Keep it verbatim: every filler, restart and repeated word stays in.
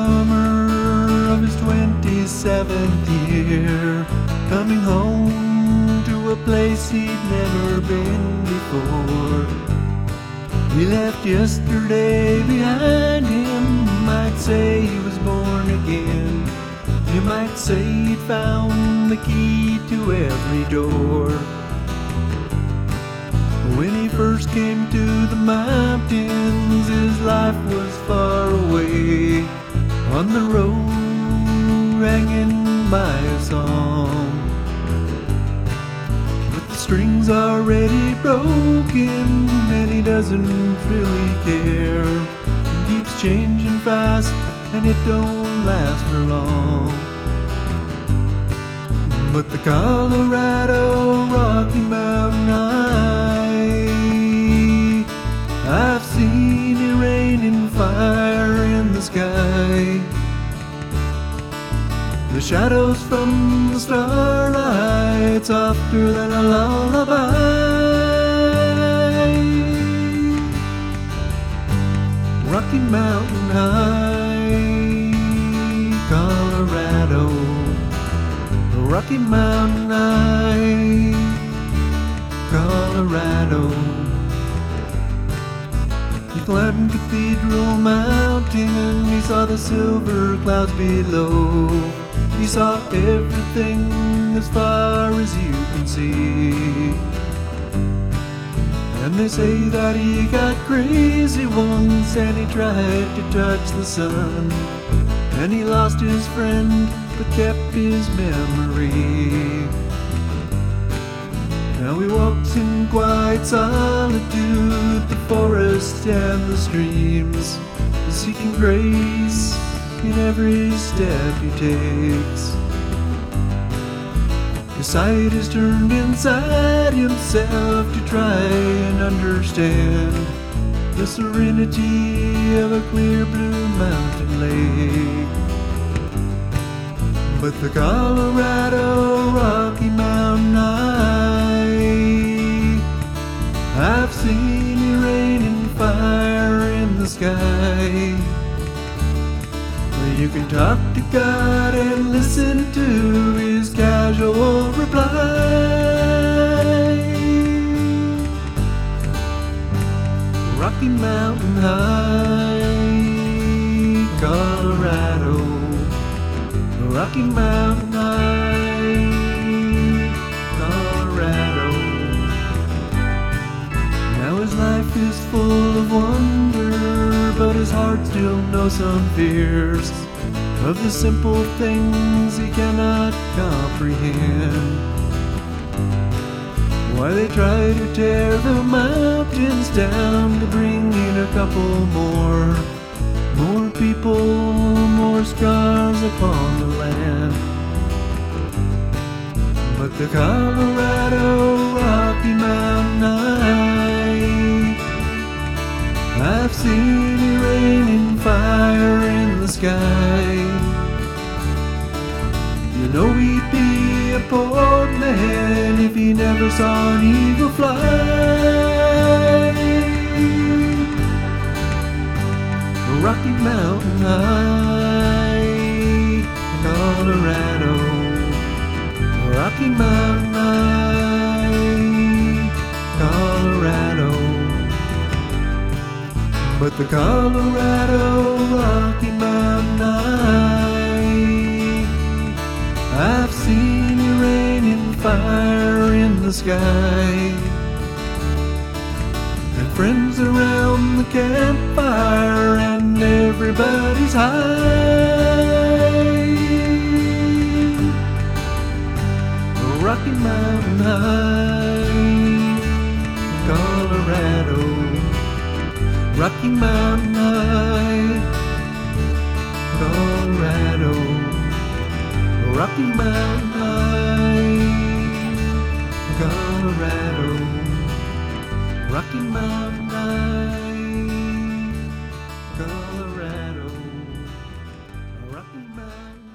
summer of his twenty-seventh year, coming home to a place he'd never been before. He left yesterday behind him. You might say he was born again. You might say he'd found the key to every door. When he first came to the mountains, his life was far away, on the road, hanging by a song. But the string's already broken, and he doesn't really care. It keeps changing fast, and it don't last for long. But the Colorado Rocky Mountain High, I've seen it raining fire in the sky. The shadows from the starlight softer than a lullaby. Rocky Mountain High, Colorado. Rocky Mountain High, Colorado. He climbed Cathedral Mountain and he saw the silver clouds below. He saw everything as far as you can see. And they say that he got crazy once and he tried to touch the sun. And he lost his friend but kept his memory. Now he walks in quiet solitude, the forest and the streams, seeking grace in every step he takes. His sight is turned inside himself to try and understand the serenity of a clear blue mountain lake. But the Colorado Rocky Mountain High, I've seen it raining fire in the sky. You can talk to God and listen to his casual reply. Rocky Mountain High, Colorado. Rocky Mountain High, Colorado. Now his life is full of wonder, but his heart still knows some fears of the simple things he cannot comprehend. Why they try to tear the mountains down to bring in a couple more, more people, more scars upon the land. But the Colorado Rocky Mountain High, I've seen it raining fire in the sky. You know he'd be a poor man if he never saw an eagle fly. Rocky Mountain High, Colorado. Rocky Mountain High, Colorado. But the Colorado Rocky Mountain High, I've seen it raining fire in the sky. And friends around the campfire and everybody's high. Rocky Mountain High, Colorado. Rocky Mountain High, Colorado. Rocky Mountain High, Colorado. Rocky Mountain High, Colorado. Rocky Mountain